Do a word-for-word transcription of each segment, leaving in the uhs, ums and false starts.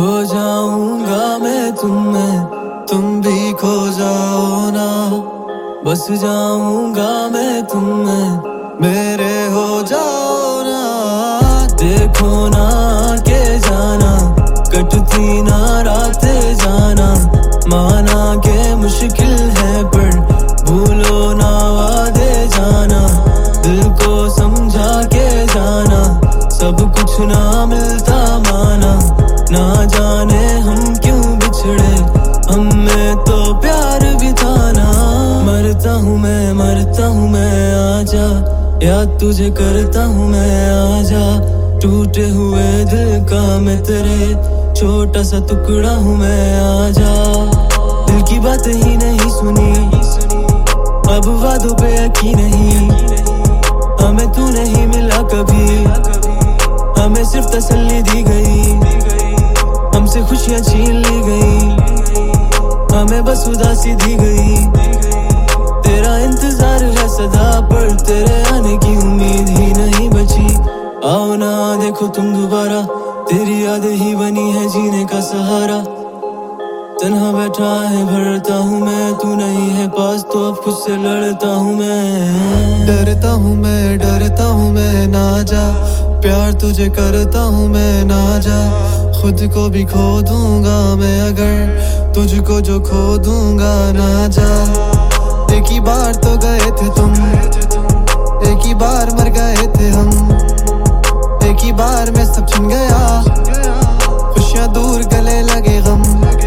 खो जाऊंगा मैं तुम में, तुम भी खो जाओ ना। बस जाऊंगा मैं तुम में, मेरे हो जाओ ना। देखो ना के जाना, कटती ना रातें जाना। माना के मुश्किल है पर भूलो ना वादे जाना। दिल को समझा के जाना, सब कुछ ना मिलता माना। ना जाने हम क्यों बिछड़े, हम में तो प्यार भी था ना। मरता हूँ मैं, मरता हूँ मैं, आजा याद तुझे करता हूँ मैं, आजा। टूटे हुए दिल का मैं तेरे छोटा सा टुकड़ा हूँ मैं, आजा। दिल की बात ही नहीं सुनी, अब वादों पे यकीन नहीं। हमें तू नहीं मिला कभी, हमें सिर्फ तसल्ली दी गई। हमसे खुशियाँ छीन ली गई, हमें बस उदासी दी गई। तेरा इंतजार है सदा पर तेरे आने की उम्मीद ही नहीं बची। आओ ना देखो तुम दोबारा, तेरी याद ही बनी है जीने का सहारा। तन्हा बैठा है भरता हूँ मैं, तू नहीं है पास तो अब खुद से लड़ता हूँ मैं। डरता हूँ मैं, डरता हूँ मैं, ना जा। प्यार तुझे करता हूँ मैं, ना जा। खुद को भी खो दूंगा मैं अगर तुझको जो खो दूंगा, ना जा। एक ही बार तो गए थे तुम, एक ही बार मर गए थे हम। एक ही बार में सब छिन गया, खुशियाँ दूर गले लगे गम।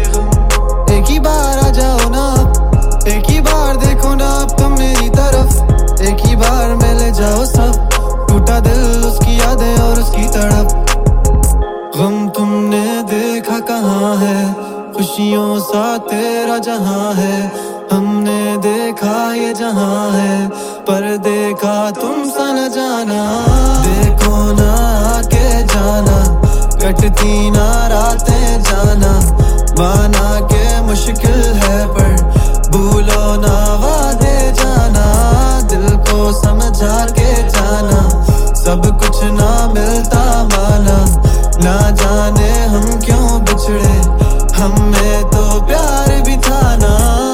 एक ही बार आ जाओ ना, एक ही बार देखो ना अब तुम मेरी तरफ। एक ही बार में ले जाओ सब, टूटा दिल उसकी यादें और उसकी तड़प। गम तुमने देखा कहाँ है, खुशियों सा तेरा जहाँ है। हमने देखा ये जहाँ है, पर देखा तुम सा न जाना। देखो ना आके जाना, कटती ना रातें जाना। माना के मुश्किल है पर भूलो ना वादे जाना। दिल को समझा के जाना, सब कुछ ना मिलता माना। ना जाने हम क्यों बिछड़े, हम में तो प्यार भी था ना।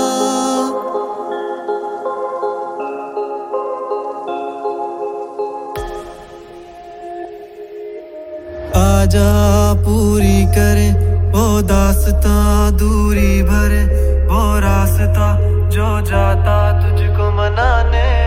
आजा पूरी करे वो दास्तां, दूरी भरे वो रास्ता जो जाता तुझको मनाने।